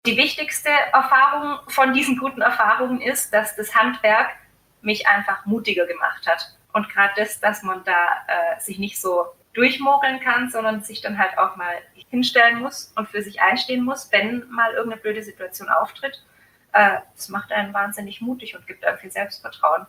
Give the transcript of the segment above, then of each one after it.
Die wichtigste Erfahrung von diesen guten Erfahrungen ist, dass das Handwerk mich einfach mutiger gemacht hat. Und gerade das, dass man da sich nicht so durchmogeln kann, sondern sich dann halt auch mal hinstellen muss und für sich einstehen muss, wenn mal irgendeine blöde Situation auftritt. Das macht einen wahnsinnig mutig und gibt einem viel Selbstvertrauen.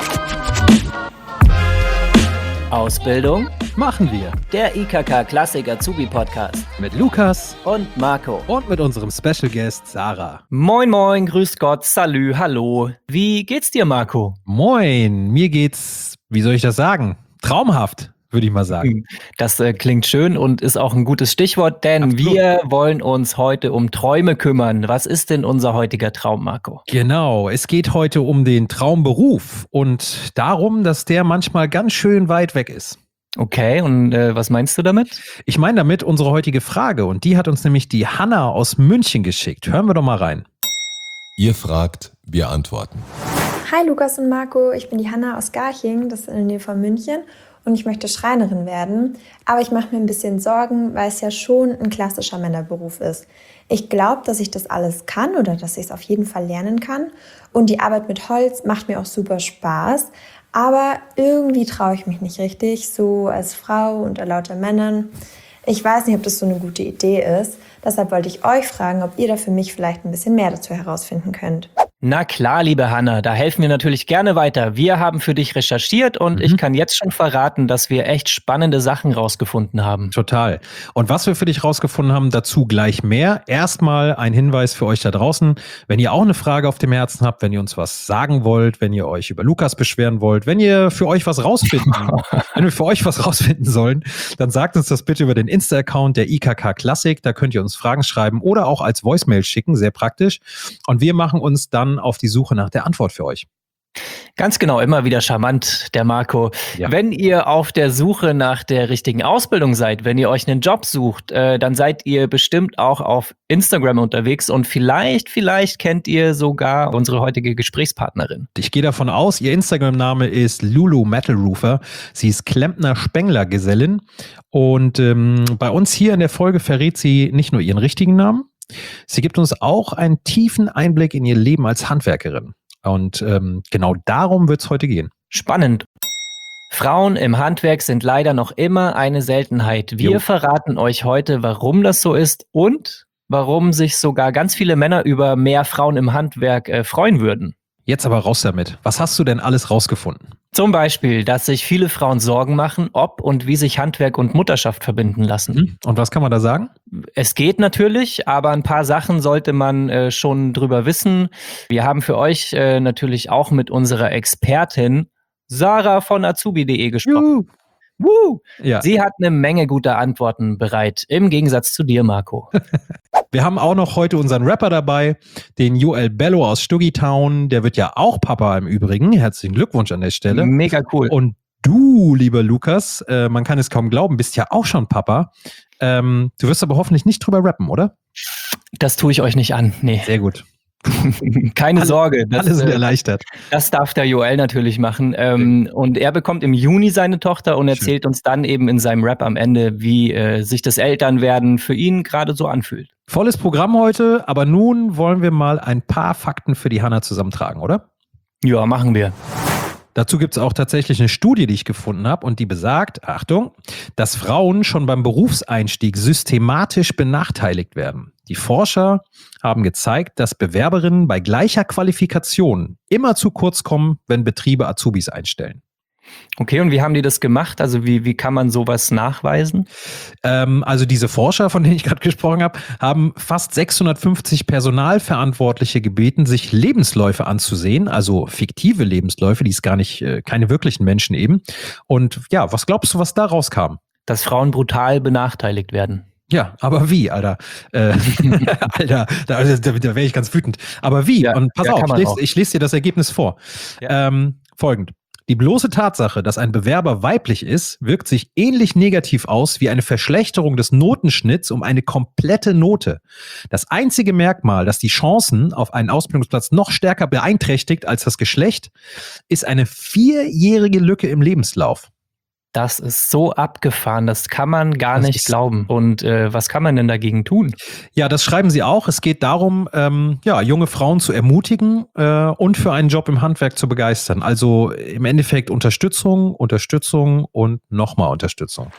Ausbildung machen wir. Der IKK Klassik Azubi Podcast Mit Lukas und Marco. Und mit unserem Special Guest Sarah. Moin moin, grüß Gott, salü, hallo. Wie geht's dir, Marco? Moin, mir geht's, wie soll ich das sagen? Traumhaft, würde ich mal sagen. Das klingt schön und ist auch ein gutes Stichwort, denn Absolut. Wir wollen uns heute um Träume kümmern. Was ist denn unser heutiger Traum, Marco? Genau, es geht heute um den Traumberuf und darum, dass der manchmal ganz schön weit weg ist. Okay, und was meinst du damit? Ich meine damit unsere heutige Frage und die hat uns nämlich die Hanna aus München geschickt. Hören wir doch mal rein. Ihr fragt, wir antworten. Hi Lukas und Marco, ich bin die Hanna aus Garching, das ist in der Nähe von München. Und ich möchte Schreinerin werden, aber ich mache mir ein bisschen Sorgen, weil es ja schon ein klassischer Männerberuf ist. Ich glaube, dass ich das alles kann oder dass ich es auf jeden Fall lernen kann. Und die Arbeit mit Holz macht mir auch super Spaß. Aber irgendwie traue ich mich nicht richtig, so als Frau unter lauter Männern. Ich weiß nicht, ob das so eine gute Idee ist. Deshalb wollte ich euch fragen, ob ihr da für mich vielleicht ein bisschen mehr dazu herausfinden könnt. Na klar, liebe Hanna, da helfen wir natürlich gerne weiter. Wir haben für dich recherchiert und ich kann jetzt schon verraten, dass wir echt spannende Sachen rausgefunden haben. Total. Und was wir für dich rausgefunden haben, dazu gleich mehr. Erstmal ein Hinweis für euch da draußen. Wenn ihr auch eine Frage auf dem Herzen habt, wenn ihr uns was sagen wollt, wenn ihr euch über Lukas beschweren wollt, wenn ihr für euch was rausfinden, wenn wir für euch was rausfinden sollen, dann sagt uns das bitte über den Insta-Account der IKK Klassik. Da könnt ihr uns Fragen schreiben oder auch als Voicemail schicken, sehr praktisch. Und wir machen uns dann auf die Suche nach der Antwort für euch. Ganz genau, immer wieder charmant, der Marco. Ja. Wenn ihr auf der Suche nach der richtigen Ausbildung seid, wenn ihr euch einen Job sucht, dann seid ihr bestimmt auch auf Instagram unterwegs und vielleicht kennt ihr sogar unsere heutige Gesprächspartnerin. Ich gehe davon aus, ihr Instagram-Name ist Lulu Metal Roofer. Sie ist Klempner-Spengler-Gesellin und bei uns hier in der Folge verrät sie nicht nur ihren richtigen Namen, sie gibt uns auch einen tiefen Einblick in ihr Leben als Handwerkerin. Und genau darum wird es heute gehen. Spannend. Frauen im Handwerk sind leider noch immer eine Seltenheit. Wir verraten euch heute, warum das so ist und warum sich sogar ganz viele Männer über mehr Frauen im Handwerk freuen würden. Jetzt aber raus damit. Was hast du denn alles rausgefunden? Zum Beispiel, dass sich viele Frauen Sorgen machen, ob und wie sich Handwerk und Mutterschaft verbinden lassen. Und was kann man da sagen? Es geht natürlich, aber ein paar Sachen sollte man schon drüber wissen. Wir haben für euch natürlich auch mit unserer Expertin Sarah von azubi.de gesprochen. Ja. Sie hat eine Menge guter Antworten bereit, im Gegensatz zu dir, Marco. Wir haben auch noch heute unseren Rapper dabei, den Joel Bello aus Stuggitown. Der wird ja auch Papa im Übrigen. Herzlichen Glückwunsch an der Stelle. Mega cool. Und du, lieber Lukas, man kann es kaum glauben, bist ja auch schon Papa. Du wirst aber hoffentlich nicht drüber rappen, oder? Das tue ich euch nicht an, nee. Sehr gut. Keine Sorge. Alle sind erleichtert. Das darf der Joel natürlich machen. Und er bekommt im Juni seine Tochter und erzählt uns dann eben in seinem Rap am Ende, wie sich das Elternwerden für ihn gerade so anfühlt. Volles Programm heute, aber nun wollen wir mal ein paar Fakten für die Hanna zusammentragen, oder? Ja, machen wir. Dazu gibt es auch tatsächlich eine Studie, die ich gefunden habe und die besagt, Achtung, dass Frauen schon beim Berufseinstieg systematisch benachteiligt werden. Die Forscher haben gezeigt, dass Bewerberinnen bei gleicher Qualifikation immer zu kurz kommen, wenn Betriebe Azubis einstellen. Okay, und wie haben die das gemacht? Also wie kann man sowas nachweisen? Also diese Forscher, von denen ich gerade gesprochen habe, haben fast 650 Personalverantwortliche gebeten, sich Lebensläufe anzusehen, also fiktive Lebensläufe, die ist gar nicht, keine wirklichen Menschen eben. Und ja, was glaubst du, was da rauskam? Dass Frauen brutal benachteiligt werden. Ja, aber wie, Alter? Alter, da wäre ich ganz wütend. Aber wie? Ja, und pass ja, auf, ich lese dir das Ergebnis vor. Ja. Folgend. Die bloße Tatsache, dass ein Bewerber weiblich ist, wirkt sich ähnlich negativ aus wie eine Verschlechterung des Notenschnitts um eine komplette Note. Das einzige Merkmal, das die Chancen auf einen Ausbildungsplatz noch stärker beeinträchtigt als das Geschlecht, ist eine 4-jährige Lücke im Lebenslauf. Das ist so abgefahren, das kann man gar Das nicht ist- glauben. Und was kann man denn dagegen tun? Ja, das schreiben sie auch. Es geht darum, junge Frauen zu ermutigen und für einen Job im Handwerk zu begeistern. Also im Endeffekt Unterstützung und nochmal Unterstützung.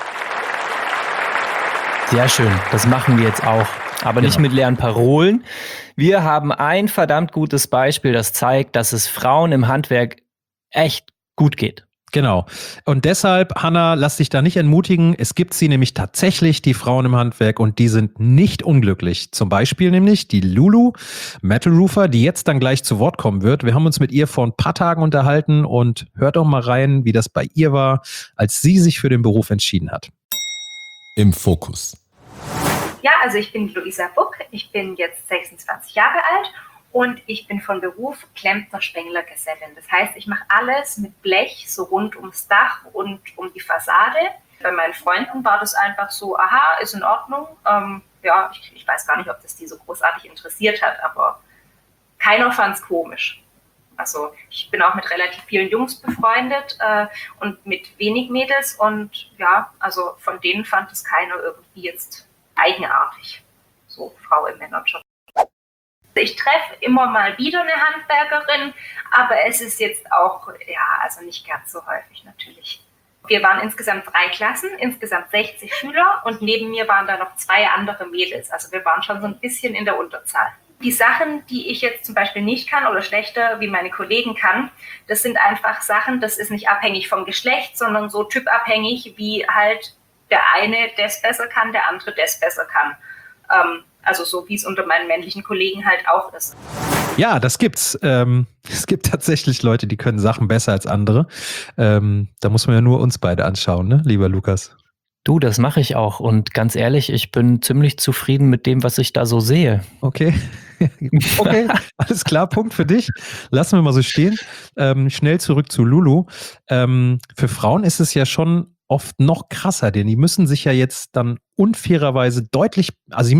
Sehr schön, das machen wir jetzt auch. Aber nicht mit leeren Parolen. Wir haben ein verdammt gutes Beispiel, das zeigt, dass es Frauen im Handwerk echt gut geht. Genau. Und deshalb, Hanna, lass dich da nicht entmutigen. Es gibt sie nämlich tatsächlich, die Frauen im Handwerk, und die sind nicht unglücklich. Zum Beispiel nämlich die Lulu, Metal Roofer, die jetzt dann gleich zu Wort kommen wird. Wir haben uns mit ihr vor ein paar Tagen unterhalten und hört doch mal rein, wie das bei ihr war, als sie sich für den Beruf entschieden hat. Im Fokus. Ja, also ich bin Luisa Buck, ich bin jetzt 26 Jahre alt und ich bin von Beruf Klempner-Spengler-Gesellin. Das heißt, ich mache alles mit Blech, so rund ums Dach und um die Fassade. Bei meinen Freunden war das einfach so, aha, ist in Ordnung. Ich weiß gar nicht, ob das die so großartig interessiert hat, aber keiner fand es komisch. Also ich bin auch mit relativ vielen Jungs befreundet und mit wenig Mädels und ja, also von denen fand es keiner irgendwie jetzt eigenartig, so Frau im Männerjob. Ich treffe immer mal wieder eine Handwerkerin, aber es ist jetzt auch, also nicht ganz so häufig natürlich. Wir waren insgesamt 3 Klassen, insgesamt 60 Schüler und neben mir waren da noch 2 andere Mädels. Also wir waren schon so ein bisschen in der Unterzahl. Die Sachen, die ich jetzt zum Beispiel nicht kann oder schlechter wie meine Kollegen kann, das sind einfach Sachen, das ist nicht abhängig vom Geschlecht, sondern so typabhängig, wie halt der eine das besser kann, der andere das besser kann. Also so wie es unter meinen männlichen Kollegen halt auch ist. Ja, das gibt's. Es gibt tatsächlich Leute, die können Sachen besser als andere. Da muss man ja nur uns beide anschauen, ne, lieber Lukas? Du, das mache ich auch. Und ganz ehrlich, ich bin ziemlich zufrieden mit dem, was ich da so sehe. Okay. Okay, alles klar, Punkt für dich. Lassen wir mal so stehen. Schnell zurück zu Lulu. Für Frauen ist es ja schon oft noch krasser, denn die müssen sich ja jetzt dann unfairerweise deutlich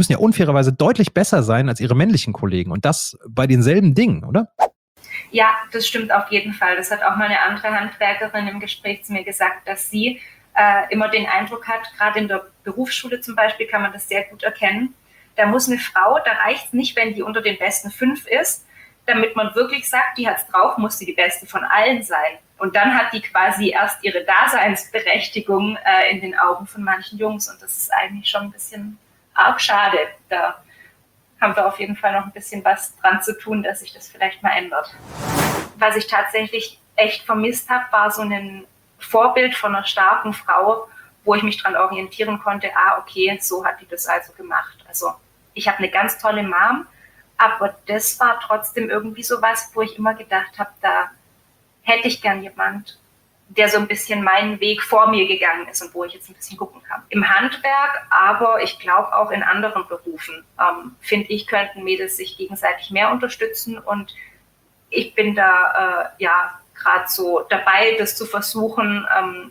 besser sein als ihre männlichen Kollegen. Und das bei denselben Dingen, oder? Ja, das stimmt auf jeden Fall. Das hat auch mal eine andere Handwerkerin im Gespräch zu mir gesagt, dass sie immer den Eindruck hat, gerade in der Berufsschule zum Beispiel kann man das sehr gut erkennen, da muss eine Frau, da reicht es nicht, wenn die unter den besten 5 ist, damit man wirklich sagt, die hat's drauf, muss sie die beste von allen sein. Und dann hat die quasi erst ihre Daseinsberechtigung in den Augen von manchen Jungs. Und das ist eigentlich schon ein bisschen arg schade. Da haben wir auf jeden Fall noch ein bisschen was dran zu tun, dass sich das vielleicht mal ändert. Was ich tatsächlich echt vermisst habe, war so ein Vorbild von einer starken Frau, wo ich mich dran orientieren konnte, okay, so hat die das also gemacht. Also ich habe eine ganz tolle Mom, aber das war trotzdem irgendwie sowas, wo ich immer gedacht habe, da hätte ich gern jemand, der so ein bisschen meinen Weg vor mir gegangen ist und wo ich jetzt ein bisschen gucken kann. Im Handwerk, aber ich glaube auch in anderen Berufen, finde ich, könnten Mädels sich gegenseitig mehr unterstützen und ich bin da gerade so dabei, das zu versuchen,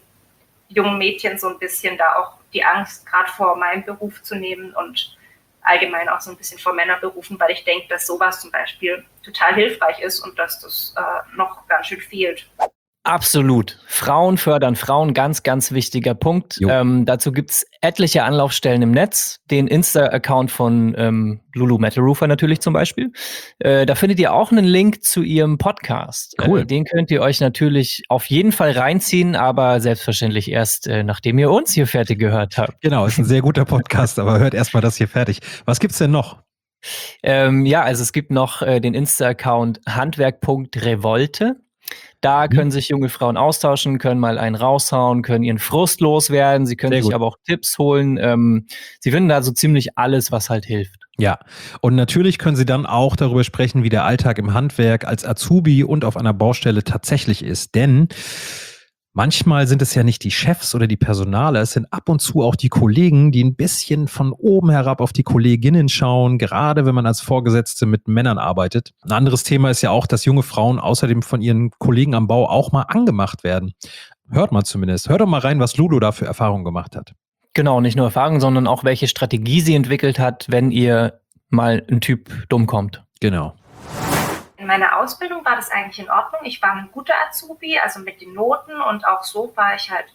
jungen Mädchen so ein bisschen da auch die Angst gerade vor meinem Beruf zu nehmen und allgemein auch so ein bisschen vor Männerberufen, weil ich denke, dass sowas zum Beispiel total hilfreich ist und dass das noch ganz schön fehlt. Absolut. Frauen fördern Frauen, ganz, ganz wichtiger Punkt. Dazu gibt's etliche Anlaufstellen im Netz. Den Insta-Account von Lulu Metal Roofer natürlich zum Beispiel. Da findet ihr auch einen Link zu ihrem Podcast. Cool. Den könnt ihr euch natürlich auf jeden Fall reinziehen, aber selbstverständlich erst, nachdem ihr uns hier fertig gehört habt. Genau, ist ein sehr guter Podcast, aber hört erstmal das hier fertig. Was gibt's denn noch? Also es gibt noch den Insta-Account handwerk.revolte. Da können sich junge Frauen austauschen, können mal einen raushauen, können ihren Frust loswerden. Sie können sich aber auch Tipps holen. Sie finden da so ziemlich alles, was halt hilft. Ja, und natürlich können Sie dann auch darüber sprechen, wie der Alltag im Handwerk als Azubi und auf einer Baustelle tatsächlich ist. Denn manchmal sind es ja nicht die Chefs oder die Personale, es sind ab und zu auch die Kollegen, die ein bisschen von oben herab auf die Kolleginnen schauen, gerade wenn man als Vorgesetzte mit Männern arbeitet. Ein anderes Thema ist ja auch, dass junge Frauen außerdem von ihren Kollegen am Bau auch mal angemacht werden. Hört mal zumindest. Hört doch mal rein, was Lulu da für Erfahrungen gemacht hat. Genau, nicht nur Erfahrungen, sondern auch welche Strategie sie entwickelt hat, wenn ihr mal ein Typ dumm kommt. Genau. In meiner Ausbildung war das eigentlich in Ordnung. Ich war ein guter Azubi, also mit den Noten und auch so war ich halt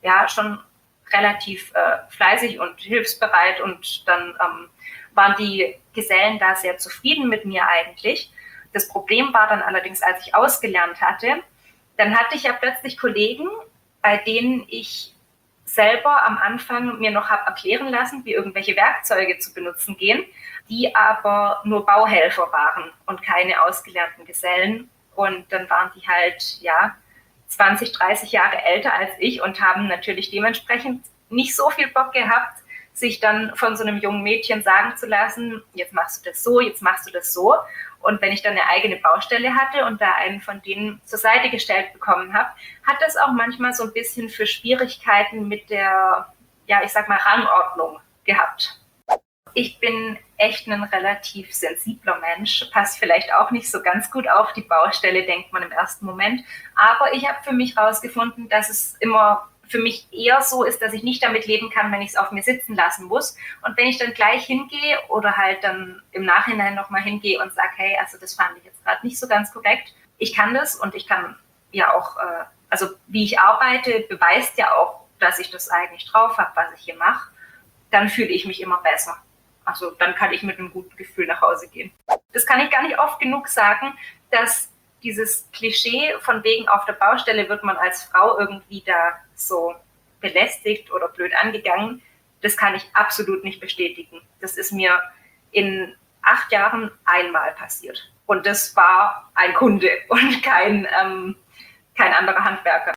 ja schon relativ fleißig und hilfsbereit und dann waren die Gesellen da sehr zufrieden mit mir eigentlich. Das Problem war dann allerdings, als ich ausgelernt hatte, dann hatte ich ja plötzlich Kollegen, bei denen ich selber am Anfang mir noch habe erklären lassen, wie irgendwelche Werkzeuge zu benutzen gehen, die aber nur Bauhelfer waren und keine ausgelernten Gesellen. Und dann waren die halt, 20, 30 Jahre älter als ich und haben natürlich dementsprechend nicht so viel Bock gehabt, sich dann von so einem jungen Mädchen sagen zu lassen, jetzt machst du das so, jetzt machst du das so. Und wenn ich dann eine eigene Baustelle hatte und da einen von denen zur Seite gestellt bekommen habe, hat das auch manchmal so ein bisschen für Schwierigkeiten mit der, Rangordnung gehabt. Ich bin echt ein relativ sensibler Mensch, passt vielleicht auch nicht so ganz gut auf die Baustelle, denkt man im ersten Moment. Aber ich habe für mich herausgefunden, dass es immer für mich eher so ist, dass ich nicht damit leben kann, wenn ich es auf mir sitzen lassen muss. Und wenn ich dann gleich hingehe oder halt dann im Nachhinein nochmal hingehe und sage, hey, also das fand ich jetzt gerade nicht so ganz korrekt. Ich kann das und ich kann ja auch, wie ich arbeite, beweist ja auch, dass ich das eigentlich drauf habe, was ich hier mache. Dann fühle ich mich immer besser. Also dann kann ich mit einem guten Gefühl nach Hause gehen. Das kann ich gar nicht oft genug sagen, dass dieses Klischee von wegen auf der Baustelle wird man als Frau irgendwie da so belästigt oder blöd angegangen, das kann ich absolut nicht bestätigen. Das ist mir in 8 Jahren einmal passiert. Und das war ein Kunde und kein anderer Handwerker.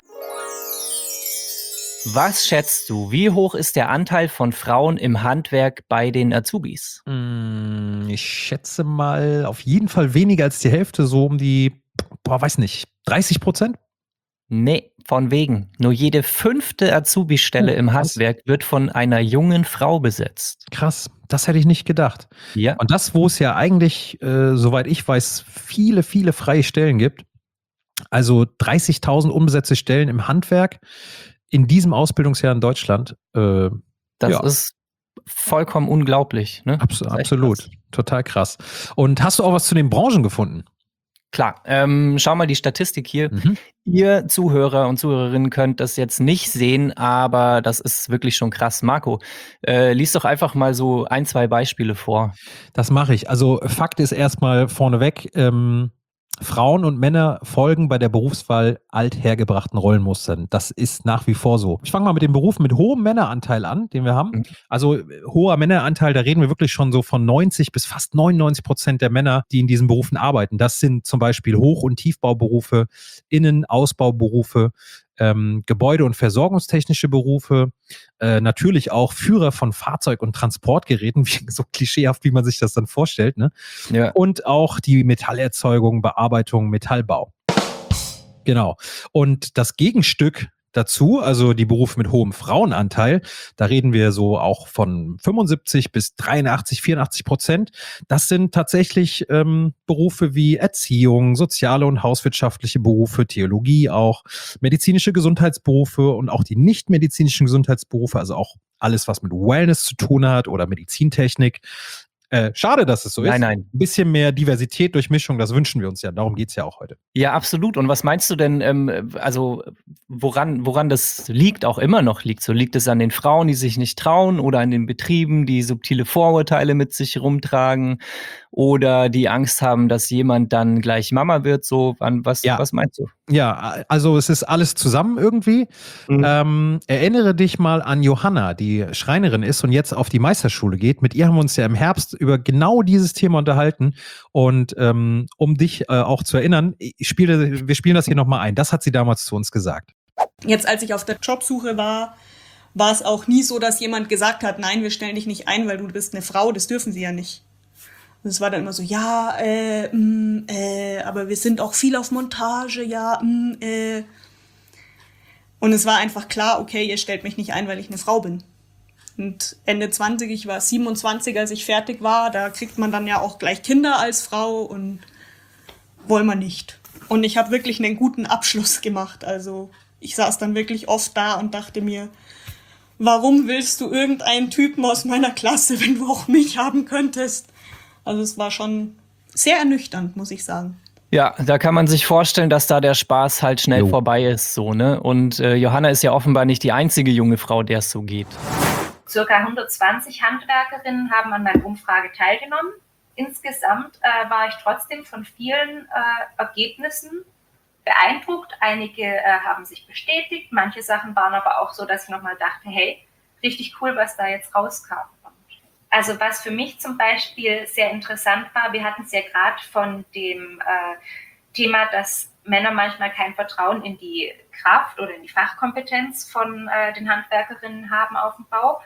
Was schätzt du? Wie hoch ist der Anteil von Frauen im Handwerk bei den Azubis? Ich schätze mal auf jeden Fall weniger als die Hälfte, so um die, 30%? Nee, von wegen. Nur jede 5. Azubi-Stelle im Handwerk wird von einer jungen Frau besetzt. Krass, das hätte ich nicht gedacht. Ja. Und das, wo es ja eigentlich, soweit ich weiß, viele, viele freie Stellen gibt. Also 30.000 unbesetzte Stellen im Handwerk in diesem Ausbildungsjahr in Deutschland. Das ist vollkommen unglaublich. Ne? Absolut, krass. Total krass. Und hast du auch was zu den Branchen gefunden? Klar, schau mal die Statistik hier. Ihr Zuhörer und Zuhörerinnen könnt das jetzt nicht sehen, aber das ist wirklich schon krass. Marco, lies doch einfach mal so 1, 2 Beispiele vor. Das mache ich. Also Fakt ist erstmal vorneweg, Frauen und Männer folgen bei der Berufswahl althergebrachten Rollenmustern. Das ist nach wie vor so. Ich fange mal mit dem Beruf mit hohem Männeranteil an, den wir haben. Also hoher Männeranteil, da reden wir wirklich schon so von 90 bis fast 99% der Männer, die in diesen Berufen arbeiten. Das sind zum Beispiel Hoch- und Tiefbauberufe, Innenausbauberufe, Gebäude- und versorgungstechnische Berufe, natürlich auch Führer von Fahrzeug- und Transportgeräten, so klischeehaft, wie man sich das dann vorstellt, ne? Ja. Und auch die Metallerzeugung, Bearbeitung, Metallbau. Genau. Und das Gegenstück dazu, also die Berufe mit hohem Frauenanteil, da reden wir so auch von 75 bis 83, 84%. Das sind tatsächlich Berufe wie Erziehung, soziale und hauswirtschaftliche Berufe, Theologie auch, medizinische Gesundheitsberufe und auch die nicht-medizinischen Gesundheitsberufe, also auch alles, was mit Wellness zu tun hat oder Medizintechnik. Schade, dass es so ist. Nein. Ein bisschen mehr Diversität, Durchmischung, das wünschen wir uns ja. Darum geht's ja auch heute. Ja, absolut. Und was meinst du denn, woran das liegt, auch immer noch liegt? So liegt es an den Frauen, die sich nicht trauen, oder an den Betrieben, die subtile Vorurteile mit sich rumtragen, oder die Angst haben, dass jemand dann gleich Mama wird? So, was meinst du? Ja, also es ist alles zusammen irgendwie. Erinnere dich mal an Johanna, die Schreinerin ist und jetzt auf die Meisterschule geht. Mit ihr haben wir uns ja im Herbst über genau dieses Thema unterhalten. Und um dich auch zu erinnern, wir spielen das hier nochmal ein. Das hat sie damals zu uns gesagt. Jetzt, als ich auf der Jobsuche war es auch nie so, dass jemand gesagt hat, nein, wir stellen dich nicht ein, weil du bist eine Frau, das dürfen sie ja nicht. Und es war dann immer so, aber wir sind auch viel auf Montage, Und es war einfach klar, okay, ihr stellt mich nicht ein, weil ich eine Frau bin. Und Ende 20, ich war 27, als ich fertig war, da kriegt man dann ja auch gleich Kinder als Frau und wollen wir nicht. Und ich habe wirklich einen guten Abschluss gemacht. Also ich saß dann wirklich oft da und dachte mir, warum willst du irgendeinen Typen aus meiner Klasse, wenn du auch mich haben könntest? Also es war schon sehr ernüchternd, muss ich sagen. Ja, da kann man sich vorstellen, dass da der Spaß halt schnell vorbei ist, so, ne? Und Johanna ist ja offenbar nicht die einzige junge Frau, der es so geht. Circa 120 Handwerkerinnen haben an meiner Umfrage teilgenommen. Insgesamt war ich trotzdem von vielen Ergebnissen beeindruckt. Einige haben sich bestätigt. Manche Sachen waren aber auch so, dass ich nochmal dachte, hey, richtig cool, was da jetzt rauskam. Also was für mich zum Beispiel sehr interessant war, wir hatten es ja gerade von dem Thema, dass Männer manchmal kein Vertrauen in die Kraft oder in die Fachkompetenz von den Handwerkerinnen haben auf dem Bau.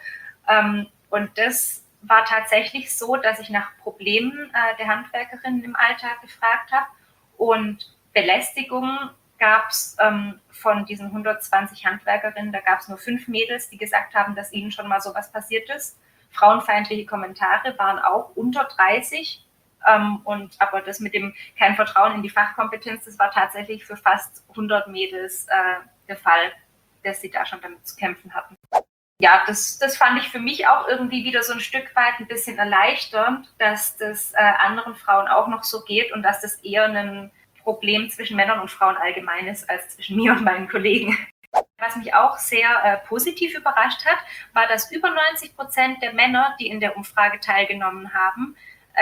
Und das war tatsächlich so, dass ich nach Problemen der Handwerkerinnen im Alltag gefragt habe. Und Belästigung gab es von diesen 120 Handwerkerinnen, da gab es nur 5 Mädels, die gesagt haben, dass ihnen schon mal sowas passiert ist. Frauenfeindliche Kommentare waren auch unter 30. Aber das mit dem kein Vertrauen in die Fachkompetenz, das war tatsächlich für fast 100 Mädels der Fall, dass sie da schon damit zu kämpfen hatten. Ja, das fand ich für mich auch irgendwie wieder so ein Stück weit ein bisschen erleichternd, dass das anderen Frauen auch noch so geht und dass das eher ein Problem zwischen Männern und Frauen allgemein ist, als zwischen mir und meinen Kollegen. Was mich auch sehr positiv überrascht hat, war, dass über 90% der Männer, die in der Umfrage teilgenommen haben,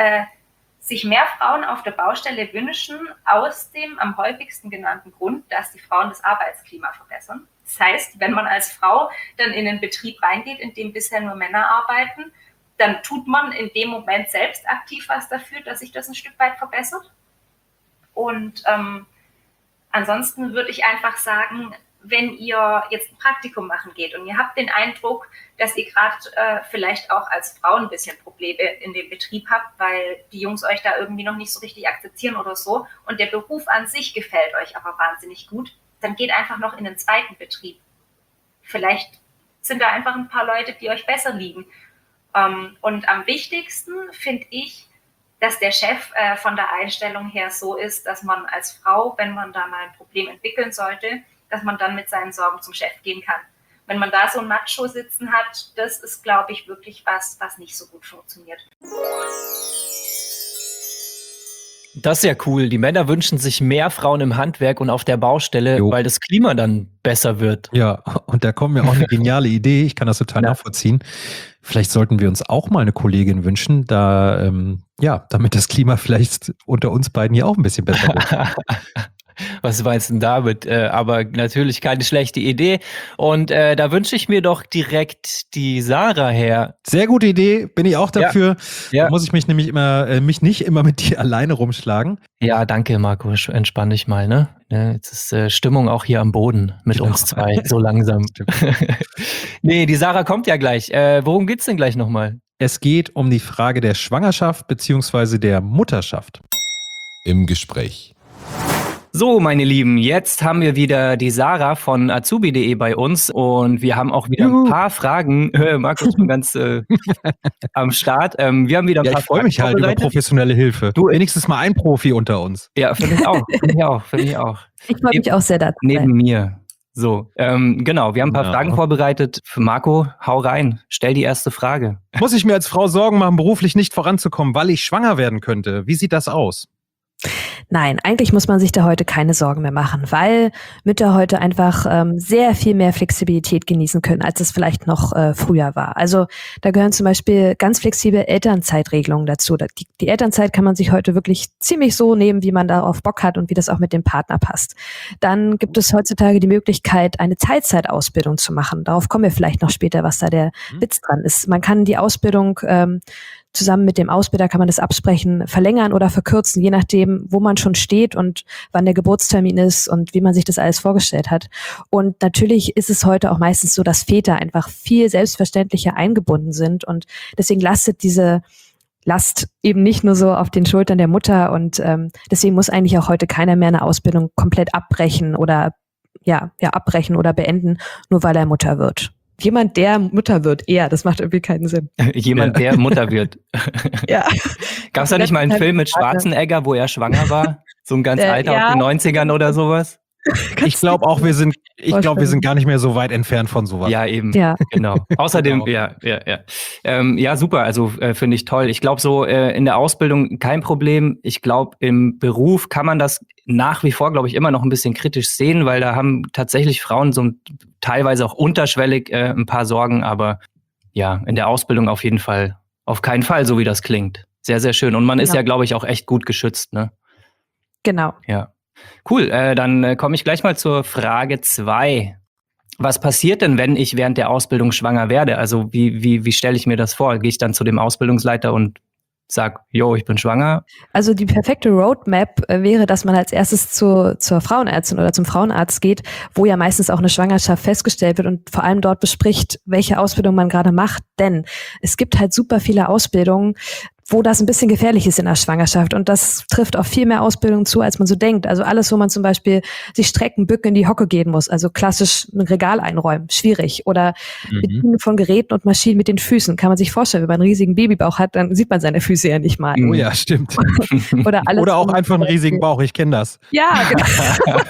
sich mehr Frauen auf der Baustelle wünschen, aus dem am häufigsten genannten Grund, dass die Frauen das Arbeitsklima verbessern. Das heißt, wenn man als Frau dann in einen Betrieb reingeht, in dem bisher nur Männer arbeiten, dann tut man in dem Moment selbst aktiv was dafür, dass sich das ein Stück weit verbessert. Und ansonsten würde ich einfach sagen, wenn ihr jetzt ein Praktikum machen geht und ihr habt den Eindruck, dass ihr gerade vielleicht auch als Frau ein bisschen Probleme in dem Betrieb habt, weil die Jungs euch da irgendwie noch nicht so richtig akzeptieren oder so und der Beruf an sich gefällt euch aber wahnsinnig gut, dann geht einfach noch in den zweiten Betrieb. Vielleicht sind da einfach ein paar Leute, die euch besser liegen. Und am wichtigsten finde ich, dass der Chef von der Einstellung her so ist, dass man als Frau, wenn man da mal ein Problem entwickeln sollte, dass man dann mit seinen Sorgen zum Chef gehen kann. Wenn man da so ein Macho sitzen hat, das ist, glaube ich, wirklich was nicht so gut funktioniert. Das ist ja cool. Die Männer wünschen sich mehr Frauen im Handwerk und auf der Baustelle, weil das Klima dann besser wird. Ja, und da kommt mir auch eine geniale Idee. Ich kann das total nachvollziehen. Vielleicht sollten wir uns auch mal eine Kollegin wünschen, damit das Klima vielleicht unter uns beiden hier auch ein bisschen besser wird. Was meinst du denn damit? Aber natürlich keine schlechte Idee. Und da wünsche ich mir doch direkt die Sarah her. Sehr gute Idee, bin ich auch dafür. Ja. Da muss ich mich nämlich nicht immer mit dir alleine rumschlagen. Ja, danke, Marco. Entspann dich mal, ne? Jetzt ist Stimmung auch hier am Boden mit uns zwei, so langsam. Nee, die Sarah kommt ja gleich. Worum geht's denn gleich nochmal? Es geht um die Frage der Schwangerschaft bzw. der Mutterschaft. Im Gespräch. So, meine Lieben, jetzt haben wir wieder die Sarah von azubi.de bei uns und wir haben auch wieder ein paar Fragen. Markus, ich bin ganz am Start. Wir haben wieder ein paar Ich freue mich halt über professionelle Hilfe. Du, wenigstens mal ein Profi unter uns. Ja, finde ich auch. Ich freue mich auch sehr dazu. Neben mir. So, genau, wir haben ein paar Fragen vorbereitet. Für Marco, hau rein, stell die erste Frage. Muss ich mir als Frau Sorgen machen, beruflich nicht voranzukommen, weil ich schwanger werden könnte? Wie sieht das aus? Nein, eigentlich muss man sich da heute keine Sorgen mehr machen, weil Mütter heute einfach sehr viel mehr Flexibilität genießen können, als es vielleicht noch früher war. Also da gehören zum Beispiel ganz flexible Elternzeitregelungen dazu. Die Elternzeit kann man sich heute wirklich ziemlich so nehmen, wie man darauf Bock hat und wie das auch mit dem Partner passt. Dann gibt es heutzutage die Möglichkeit, eine Teilzeitausbildung zu machen. Darauf kommen wir vielleicht noch später, was da der Witz dran ist. Man kann die Ausbildung zusammen mit dem Ausbilder kann man das absprechen, verlängern oder verkürzen, je nachdem, wo man schon steht und wann der Geburtstermin ist und wie man sich das alles vorgestellt hat. Und natürlich ist es heute auch meistens so, dass Väter einfach viel selbstverständlicher eingebunden sind und deswegen lastet diese Last eben nicht nur so auf den Schultern der Mutter und deswegen muss eigentlich auch heute keiner mehr eine Ausbildung komplett abbrechen oder abbrechen oder beenden, nur weil er Mutter wird. Jemand, der Mutter wird, eher. Das macht irgendwie keinen Sinn. Jemand, der Mutter wird. Ja. Gab es da nicht mal einen Film mit Schwarzenegger, wo er schwanger war? So ein ganz alter aus den 90ern oder sowas? Ich glaube auch, wir sind gar nicht mehr so weit entfernt von sowas. Ja, eben. Ja. Genau. Außerdem, Genau. ja, super. Also finde ich toll. Ich glaube, so in der Ausbildung kein Problem. Ich glaube, im Beruf kann man das nach wie vor, glaube ich, immer noch ein bisschen kritisch sehen, weil da haben tatsächlich Frauen so teilweise auch unterschwellig ein paar Sorgen. Aber ja, in der Ausbildung auf jeden Fall, auf keinen Fall, so wie das klingt. Sehr, sehr schön. Und man ist ja, glaube ich, auch echt gut geschützt, ne? Genau. Ja. Cool, dann komme ich gleich mal zur Frage 2. Was passiert denn, wenn ich während der Ausbildung schwanger werde? Also wie stelle ich mir das vor? Gehe ich dann zu dem Ausbildungsleiter und sag, yo, ich bin schwanger? Also die perfekte Roadmap wäre, dass man als erstes zur Frauenärztin oder zum Frauenarzt geht, wo ja meistens auch eine Schwangerschaft festgestellt wird und vor allem dort bespricht, welche Ausbildung man gerade macht. Denn es gibt halt super viele Ausbildungen, wo das ein bisschen gefährlich ist in der Schwangerschaft. Und das trifft auf viel mehr Ausbildung zu, als man so denkt. Also alles, wo man zum Beispiel sich strecken, bücken, in die Hocke gehen muss. Also klassisch ein Regal einräumen, schwierig. Oder Bedienen von Geräten und Maschinen mit den Füßen. Kann man sich vorstellen, wenn man einen riesigen Babybauch hat, dann sieht man seine Füße ja nicht mal. Oh ja, stimmt. Oder auch einfach einen riesigen Bauch, ich kenne das. Ja, genau.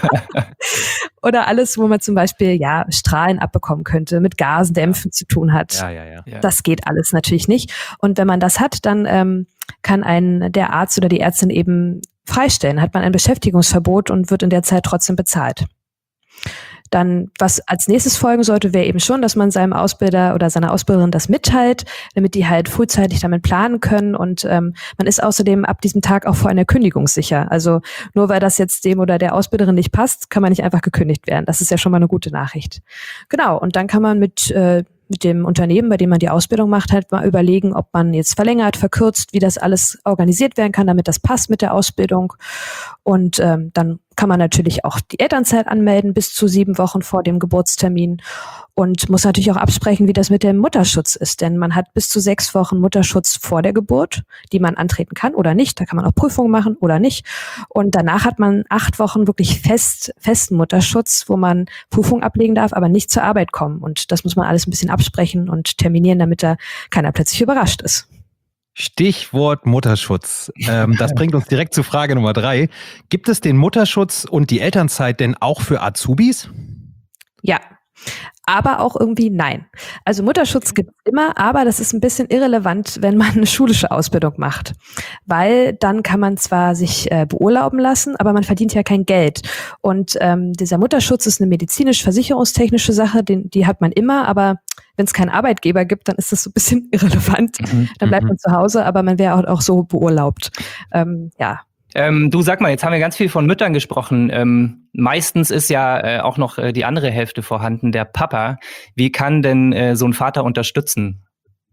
Oder alles, wo man zum Beispiel Strahlen abbekommen könnte, mit Gasdämpfen zu tun hat. Ja. Das geht alles natürlich nicht. Und wenn man das hat, dann kann einen der Arzt oder die Ärztin eben freistellen. Hat man ein Beschäftigungsverbot und wird in der Zeit trotzdem bezahlt. Dann, was als nächstes folgen sollte, wäre eben schon, dass man seinem Ausbilder oder seiner Ausbilderin das mitteilt, damit die halt frühzeitig damit planen können. Und man ist außerdem ab diesem Tag auch vor einer Kündigung sicher. Also nur weil das jetzt dem oder der Ausbilderin nicht passt, kann man nicht einfach gekündigt werden. Das ist ja schon mal eine gute Nachricht. Genau, und dann kann man mit dem Unternehmen, bei dem man die Ausbildung macht, halt mal überlegen, ob man jetzt verlängert, verkürzt, wie das alles organisiert werden kann, damit das passt mit der Ausbildung. Und dann kann man natürlich auch die Elternzeit anmelden bis zu 7 Wochen vor dem Geburtstermin und muss natürlich auch absprechen, wie das mit dem Mutterschutz ist. Denn man hat bis zu 6 Wochen Mutterschutz vor der Geburt, die man antreten kann oder nicht. Da kann man auch Prüfungen machen oder nicht. Und danach hat man 8 Wochen wirklich festen Mutterschutz, wo man Prüfungen ablegen darf, aber nicht zur Arbeit kommen. Und das muss man alles ein bisschen absprechen und terminieren, damit da keiner plötzlich überrascht ist. Stichwort Mutterschutz. Das bringt uns direkt zu Frage Nummer 3. Gibt es den Mutterschutz und die Elternzeit denn auch für Azubis? Ja, aber auch irgendwie nein. Also Mutterschutz gibt es immer, aber das ist ein bisschen irrelevant, wenn man eine schulische Ausbildung macht. Weil dann kann man zwar sich beurlauben lassen, aber man verdient ja kein Geld. Und dieser Mutterschutz ist eine medizinisch-versicherungstechnische Sache, die hat man immer, aber wenn es keinen Arbeitgeber gibt, dann ist das so ein bisschen irrelevant. Dann bleibt man zu Hause, aber man wäre auch so beurlaubt. Du, sag mal, jetzt haben wir ganz viel von Müttern gesprochen. Meistens ist ja auch noch die andere Hälfte vorhanden, der Papa. Wie kann denn so ein Vater unterstützen?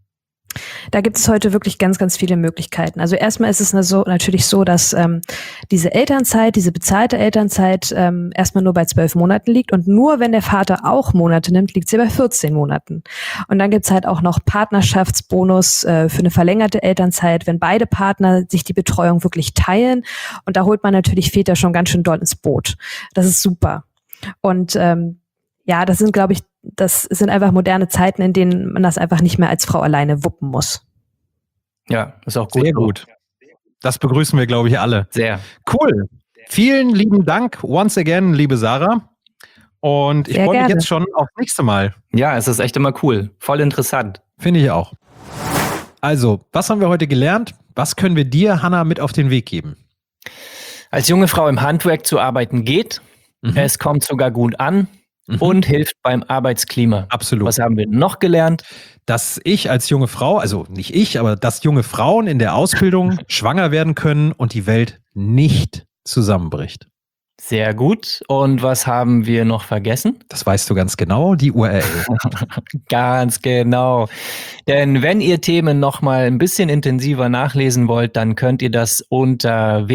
Da gibt es heute wirklich ganz, ganz viele Möglichkeiten. Also erstmal ist es natürlich so, dass diese Elternzeit, diese bezahlte Elternzeit erstmal nur bei 12 Monaten liegt und nur wenn der Vater auch Monate nimmt, liegt sie bei 14 Monaten. Und dann gibt's halt auch noch Partnerschaftsbonus für eine verlängerte Elternzeit, wenn beide Partner sich die Betreuung wirklich teilen. Und da holt man natürlich Väter schon ganz schön doll ins Boot. Das ist super. Und das sind, glaube ich, das sind einfach moderne Zeiten, in denen man das einfach nicht mehr als Frau alleine wuppen muss. Ja, ist auch gut. Sehr gut. Das begrüßen wir, glaube ich, alle. Sehr. Cool. Vielen lieben Dank once again, liebe Sarah. Und ich freue mich jetzt schon aufs nächste Mal. Ja, es ist echt immer cool. Voll interessant. Finde ich auch. Also, was haben wir heute gelernt? Was können wir dir, Hanna, mit auf den Weg geben? Als junge Frau im Handwerk zu arbeiten geht. Es kommt sogar gut an. Und hilft beim Arbeitsklima. Absolut. Was haben wir noch gelernt? Dass ich als junge Frau, also nicht ich, aber dass junge Frauen in der Ausbildung schwanger werden können und die Welt nicht zusammenbricht. Sehr gut. Und was haben wir noch vergessen? Das weißt du ganz genau, die URL. Ganz genau. Denn wenn ihr Themen noch mal ein bisschen intensiver nachlesen wollt, dann könnt ihr das unter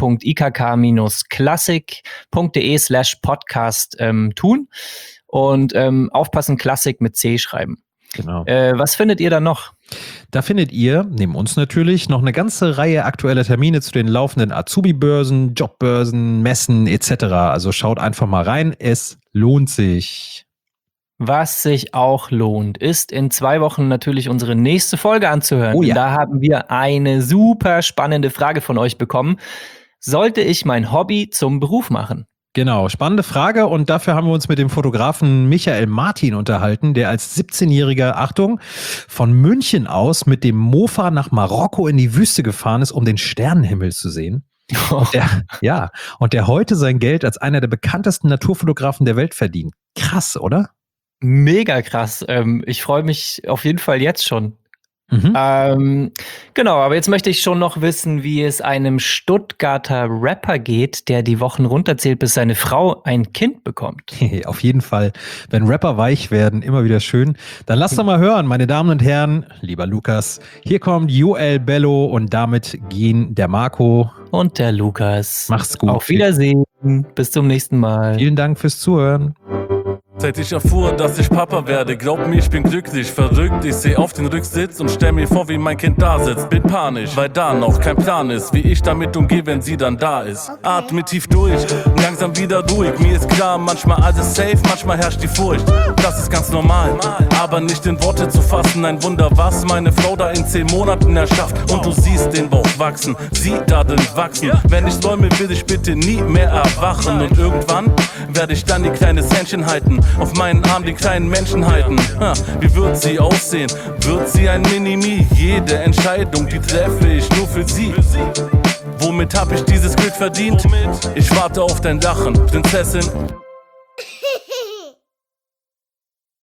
www.ikk-klassik.de/podcast tun. Und aufpassen, Klassik mit C schreiben. Genau. Was findet ihr da noch? Da findet ihr, neben uns natürlich, noch eine ganze Reihe aktueller Termine zu den laufenden Azubi-Börsen, Jobbörsen, Messen etc. Also schaut einfach mal rein, es lohnt sich. Was sich auch lohnt, ist in 2 Wochen natürlich unsere nächste Folge anzuhören. Oh ja. Da haben wir eine super spannende Frage von euch bekommen. Sollte ich mein Hobby zum Beruf machen? Genau, spannende Frage und dafür haben wir uns mit dem Fotografen Michael Martin unterhalten, der als 17-Jähriger, Achtung, von München aus mit dem Mofa nach Marokko in die Wüste gefahren ist, um den Sternenhimmel zu sehen. Und der heute sein Geld als einer der bekanntesten Naturfotografen der Welt verdient. Krass, oder? Mega krass. Ich freue mich auf jeden Fall jetzt schon. Genau, aber jetzt möchte ich schon noch wissen, wie es einem Stuttgarter Rapper geht, der die Wochen runterzählt, bis seine Frau ein Kind bekommt. Auf jeden Fall, wenn Rapper weich werden, immer wieder schön. Dann lasst doch mal hören, meine Damen und Herren, lieber Lukas. Hier kommt Joel Bello und damit gehen der Marco und der Lukas. Macht's gut. Auf Wiedersehen. Bis zum nächsten Mal. Vielen Dank fürs Zuhören. Seit ich erfuhr, dass ich Papa werde, glaub mir, ich bin glücklich, verrückt. Ich seh auf den Rücksitz und stell mir vor, wie mein Kind da sitzt. Bin panisch, weil da noch kein Plan ist, wie ich damit umgehe, wenn sie dann da ist. Atme tief durch, langsam wieder ruhig. Mir ist klar, manchmal alles safe, manchmal herrscht die Furcht. Das ist ganz normal, aber nicht in Worte zu fassen. Ein Wunder, was meine Frau da in 10 Monaten erschafft. Und du siehst den Bauch wachsen, sie darin wachsen. Wenn ich träume, will ich bitte nie mehr erwachen. Und irgendwann werde ich dann die kleine Händchen halten, auf meinen Arm die kleinen Menschen halten. Wie wird sie aussehen? Wird sie ein Mini-Me? Jede Entscheidung, die treffe ich nur für sie. Womit hab ich dieses Glück verdient? Ich warte auf dein Lachen, Prinzessin.